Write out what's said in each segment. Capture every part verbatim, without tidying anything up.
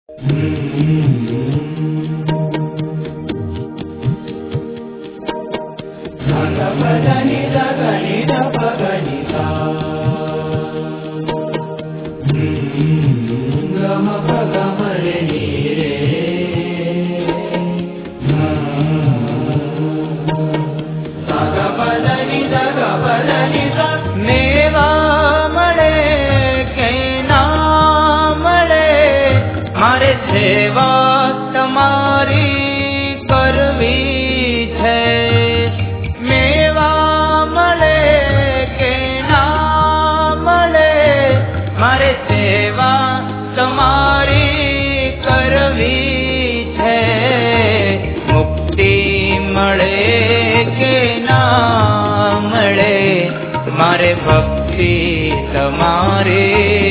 મારે ભક્તિ તમારે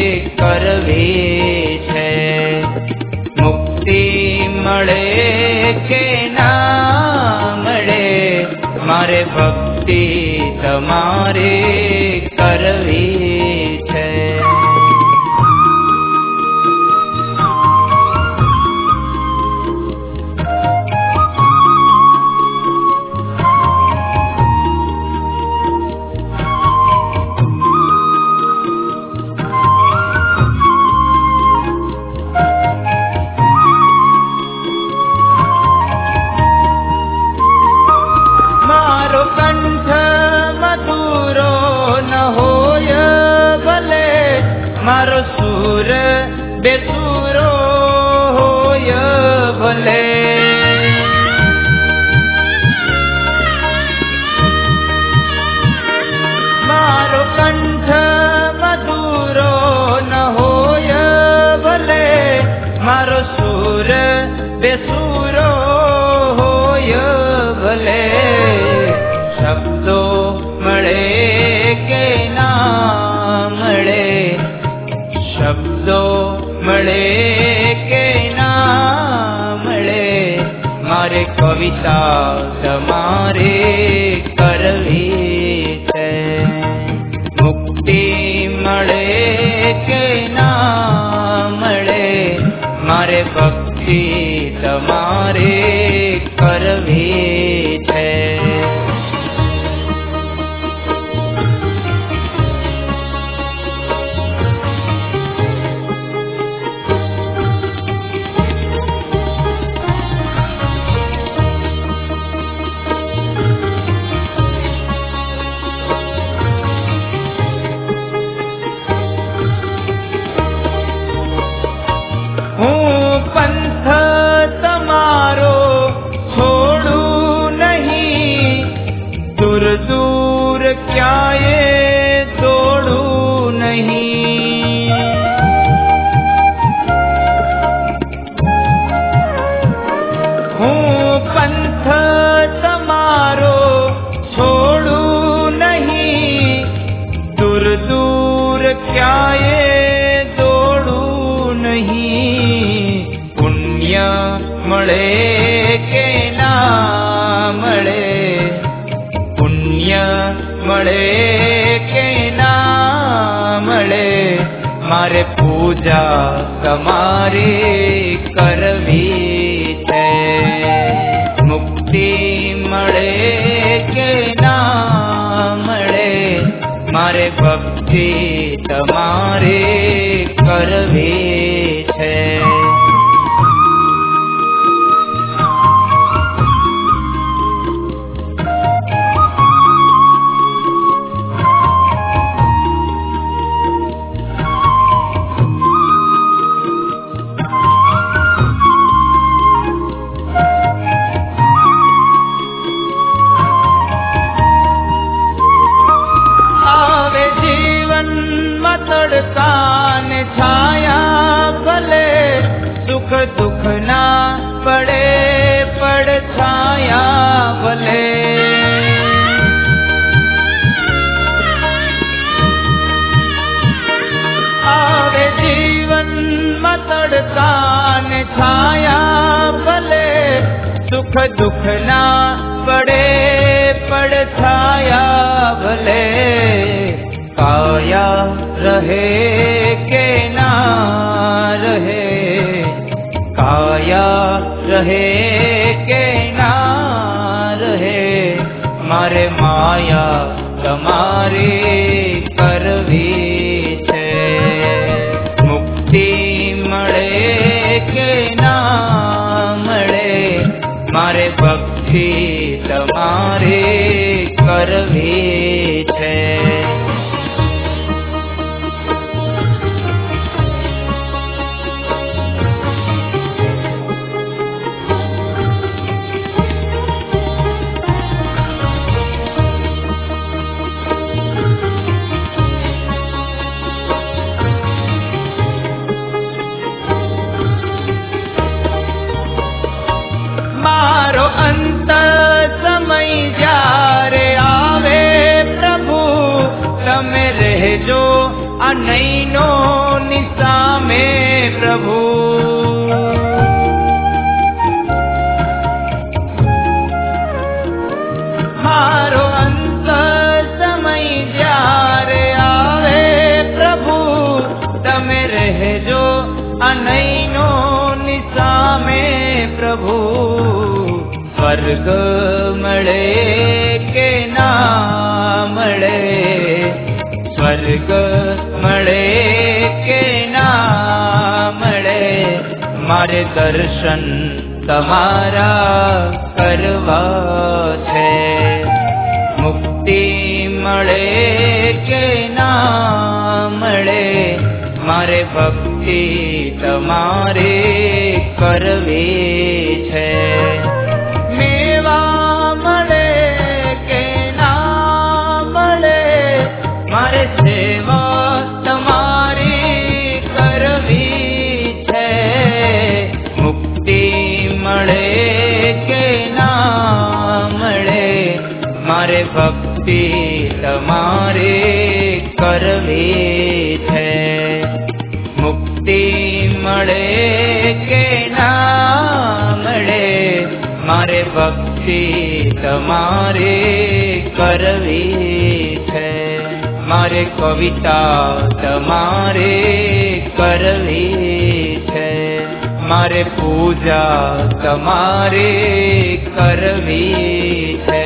કરવી છે. મુક્તિ મળે કે ના મળે, મારે ભક્તિ તમારે કરવી છે. બેસુરો હોય ભલે, મારો કંઠ મધુરો ન હોય ભલે, મારો સુર બેસુરો હોય ભલે. શબ્દો મળે કે ના મળે, શબ્દો મળે કે ના મળે, મારે કવિતા તમારે કરવી છે. મુક્તિ મળે કે ના મળે, મારે ભક્તિ તમારે કરવી છે. दूर क्याये दौड़ू नहीं, हूँ पंथ तमारो छोड़ू नहीं, दूर दूर क्याये दौड़ू नहीं. पुण्य મળે કે ના મળે, પુણ્ય મળે કે ના મળે, મારે પૂજા તમારી કરવી છે. મુક્તિ મળે કે ના મળે, મારે ભક્તિ તમારી કરવી છે. તડકાને છાયા ભલે, સુખ દુઃખ ના પડે પડ છાયા ભલે. આવે જીવનમાં તડકાને છાયા ભલે, સુખ દુઃખ ના પડે પડ છાયા ભલે. કાયા રહે કે ના રહે, દયા રહે કે ના રહે, મારે માયા તમારી કરવી છે. મુક્તિ મળે કે ના મળે, મારે ભક્તિ તમારી કરવી છે. મારો અંત સમય જ્યારે આવે પ્રભુ, તમે રહેજો આ નૈનો નિસામે પ્રભુ. મારો અંત સમય જ્યારે આવે પ્રભુ, તમે રહેજો આ નૈનો નિસામે પ્રભુ. સ્વર્ગ મળે કે ના મળે, સ્વર્ગ મળે કે ના મળે, મારે દર્શન તમારા કરવા છે. મુક્તિ મળે કે ના મળે, મારે ભક્તિ તમારે કરવી છે. મેવા મળે કે ના મળે, મારે સેવા તમારી કરવી છે. મુક્તિ મળે કે ના મળે, મારે ભક્તિ તમારી કરવી છે. મુક્તિ મળે કે ના મળે, મારે ભક્તિ તમારે કરવી છે. મારે કવિતા તમારે કરવી છે. મારે પૂજા તમારે કરવી છે.